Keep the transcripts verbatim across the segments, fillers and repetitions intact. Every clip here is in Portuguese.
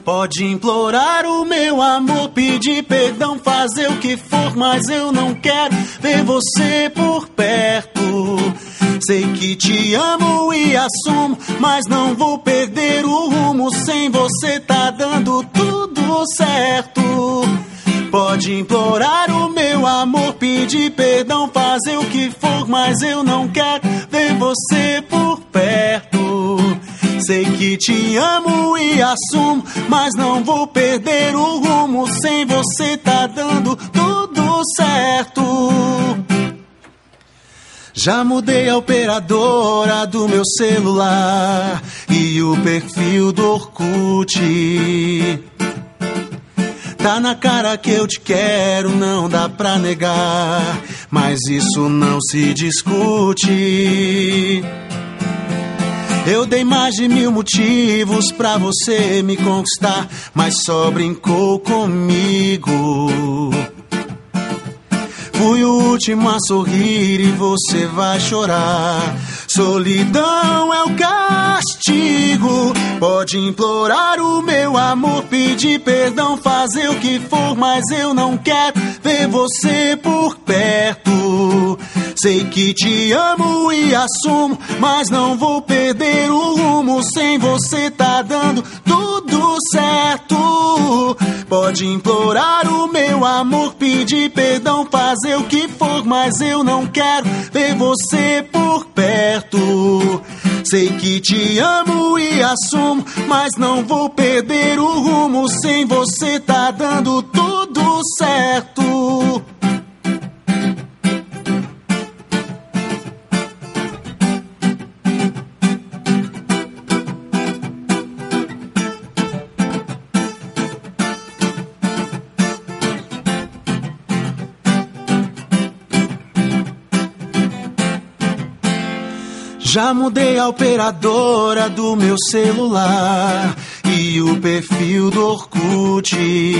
Pode implorar o meu amor, pedir perdão, fazer o que for, mas eu não quero ver você por perto. Sei que te amo e assumo, mas não vou perder o rumo. Sem você tá dando tudo certo. Pode implorar o meu amor, pedir perdão, fazer o que for, mas eu não quero ver você por perto. Sei que te amo e assumo, mas não vou perder o rumo. Sem você tá dando tudo certo. Já mudei a operadora do meu celular e o perfil do Orkut. Tá na cara que eu te quero, não dá pra negar, mas isso não se discute. Eu dei mais de mil motivos pra você me conquistar, mas só brincou comigo. Fui o último a sorrir e você vai chorar. Solidão é o castigo. Pode implorar o meu amor, pedir perdão, fazer o que for, mas eu não quero ver você por perto. Sei que te amo e assumo, mas não vou perder o rumo. Sem você tá dando tudo certo. Pode implorar o meu amor, pedir perdão, fazer o que for, mas eu não quero ver você por perto. Sei que te amo e assumo, mas não vou perder o rumo. Sem você tá dando tudo certo. Já mudei a operadora do meu celular e o perfil do Orkut.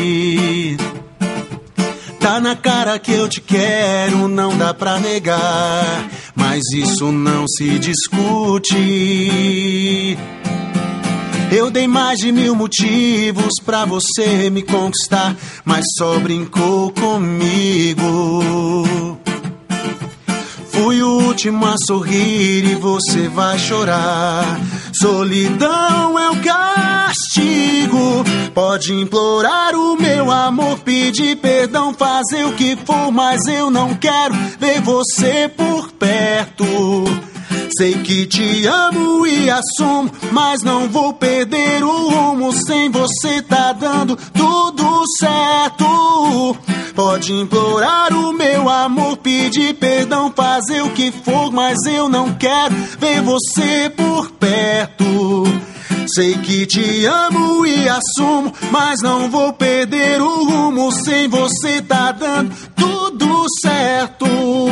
Tá na cara que eu te quero, não dá pra negar, mas isso não se discute. Eu dei mais de mil motivos pra você me conquistar, mas só brincou comigo. Fui o último a sorrir e você vai chorar. Solidão é o castigo. Pode implorar o meu amor, pedir perdão, fazer o que for, mas eu não quero ver você por perto. Sei que te amo e assumo, mas não vou perder o rumo. Sem você tá dando tudo certo. Pode implorar o meu amor, pedir perdão, fazer o que for, mas eu não quero ver você por perto. Sei que te amo e assumo, mas não vou perder o rumo. Sem você tá dando tudo certo.